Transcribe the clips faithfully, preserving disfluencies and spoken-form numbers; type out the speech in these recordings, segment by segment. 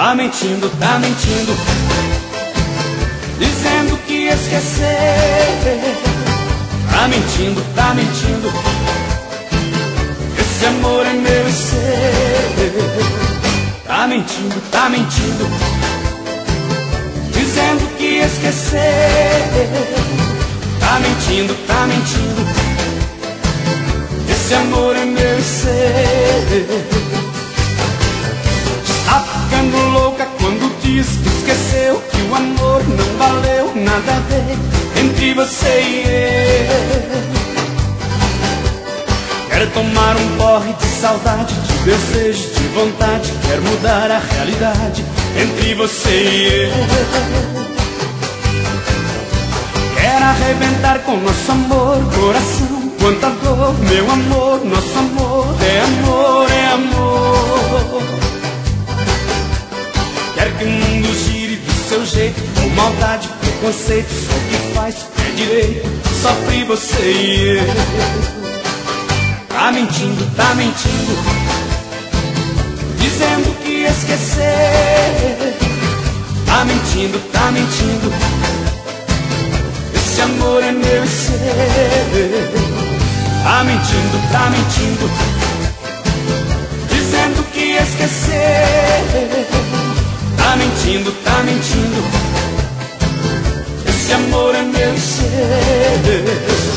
Tá mentindo, tá mentindo, dizendo que esquecer. Tá mentindo, tá mentindo, esse amor é meu e seu. Tá mentindo, tá mentindo, dizendo que esquecer. Tá mentindo, tá mentindo, esse amor é meu e seu. Tá ficando louca quando diz que esqueceu, que o amor não valeu nada a ver entre você e eu. Quer tomar um porre de saudade, de desejo, de vontade, quer mudar a realidade entre você e eu. Quer arrebentar com nosso amor, coração, quanta dor, meu amor, nosso amor é amor, é amor. Quer que o mundo gire do seu jeito, com maldade, preconceito, só o que faz é direito, sofre você e eu. Tá mentindo, tá mentindo, dizendo que esquecer. Tá mentindo, tá mentindo, esse amor é meu e seu. Tá mentindo, tá mentindo, dizendo que esquecer. Tá mentindo, tá mentindo, esse amor é meu e seu.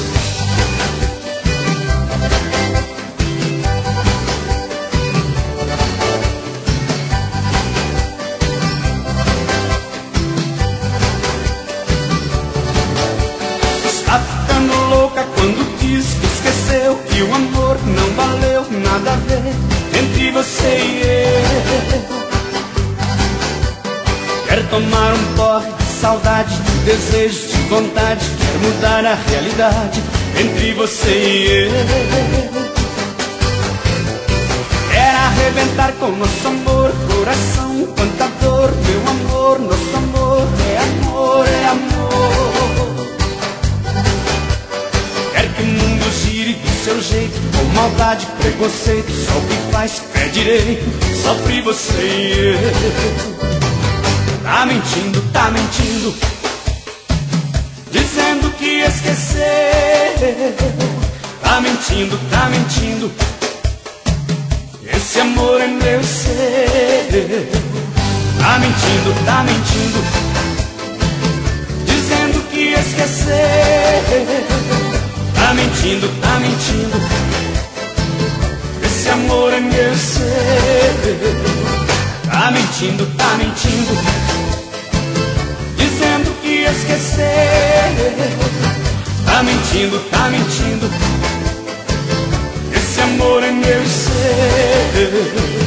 Está ficando louca quando diz que esqueceu, que o amor não valeu nada a ver entre você e eu. Quer tomar um porre de saudade, de desejo, de vontade, quer mudar a realidade entre você e eu. Quer arrebentar com nosso amor, coração, quanta dor, meu amor, nosso amor é amor, é amor. Quer que o mundo gire do seu jeito, com maldade, preconceito, só o que faz é direito, sofre você e eu. Tá mentindo, tá mentindo, dizendo que esqueceu. Tá mentindo, tá mentindo, esse amor é meu e seu. Tá mentindo, tá mentindo, dizendo que esqueceu. Tá mentindo, tá mentindo, esse amor é meu e seu. Tá mentindo, tá mentindo, dizendo que esquecer. Tá mentindo, tá mentindo, esse amor é meu e seu.